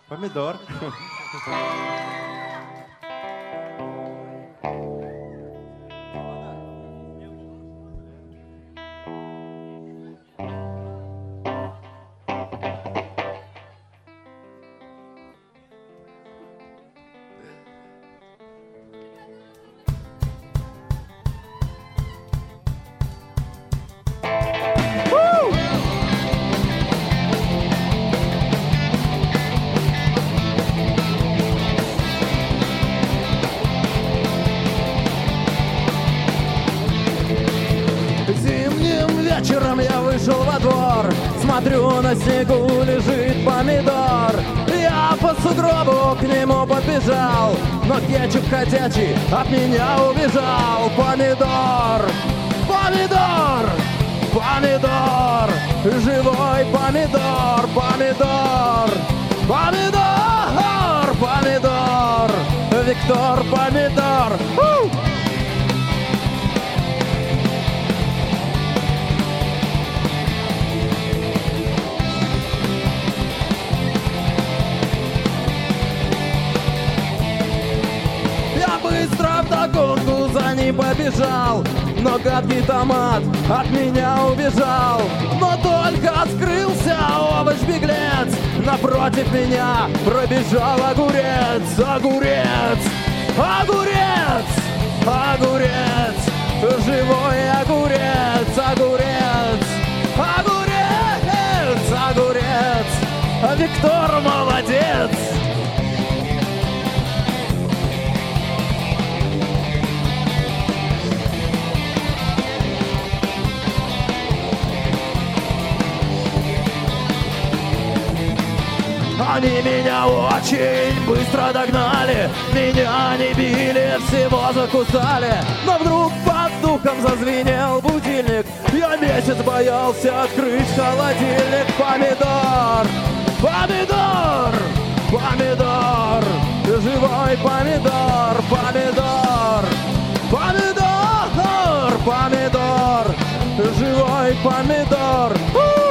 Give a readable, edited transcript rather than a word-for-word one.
Помидор. Зимним вечером я вышел во двор, смотрю, на снегу лежит помидор. Я по сугробу к нему подбежал, но кетчуп ходячий от меня убежал. Помидор, помидор, помидор, живой помидор, помидор, помидор, помидор, Виктор Помидор. Я быстро вдогонку за ним побежал, но гадкий томат от меня убежал. Но только скрылся овощ-беглец, напротив меня пробежал огурец. Огурец, огурец, огурец, живой огурец, огурец, огурец, огурец, Виктор молодец. Они меня очень быстро догнали, меня не били, всего закусали. Но вдруг под духом зазвенел будильник, я месяц боялся открыть холодильник. Помидор, помидор, помидор, живой помидор, помидор, помидор, помидор, живой помидор.